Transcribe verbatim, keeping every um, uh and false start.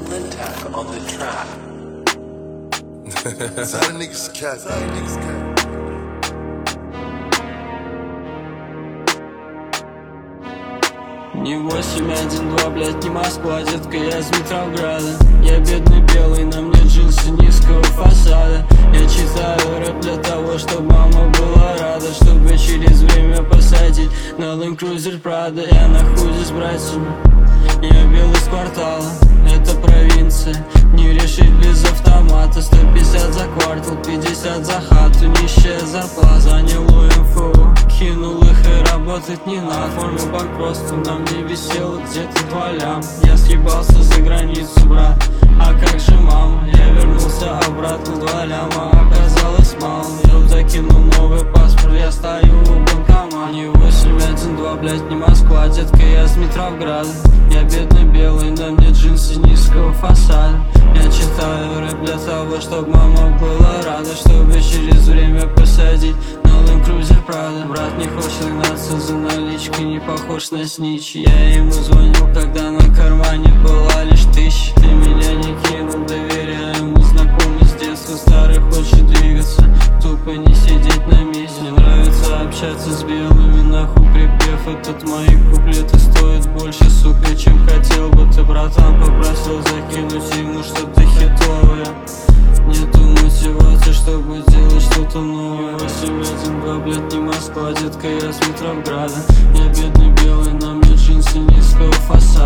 Lintak on the track. Tell the niggas cat, tell the niggas cat. Не восемь один два, блядь, не Москва, детка, я из Митрограда. Я бедный белый, на мне джинсы низкого фасада. Я читаю рэп для того, чтобы мама была рада, чтобы через время посадить на Land Cruiser Prado. Я нахожусь с братьями, я белый с квартала, это провинция. Не решить без автомата, сто пятьдесят за квартал, пятьдесят за хату, нищая зарплата. Занял у эм эф о, кинул их и работать не надо. Оформил банкротство, на мне висело где-то два ляма. Я съебался за границу, брат, а как же мама? Я вернулся обратно, два ляма оказалось мало. Я закинул новый паспорт, я стою у банкомата. Не восемь один два, блядь, не Москва, детка, я из Митрограда. Я бедный белый, на мне джинсы низкого фасада. Я читаю рэп для того, чтобы мама была рада, чтобы через время посадить на Land Cruiser Prado. Брат не хочет гнаться за наличкой, не похож на снич. Я ему звонил, когда на кармане была лишь тысяча. Ты меня не кинул, доверяю ему, знакомый с детства. Старый хочет двигаться, тупо не сидеть на месте. Мне нравится общаться с белыми, нахуй припев. Этот мои куплеты стоят больше, сука, чем хотел бы ты, братан. Попросил закинуть ему что-то хитовое. Нету мотивации, чтобы делать что-то новое. восемь один два, блядь, не Москва, детка, я с Митрограда. Я бедный белый, на мне джинсы низкого фасада.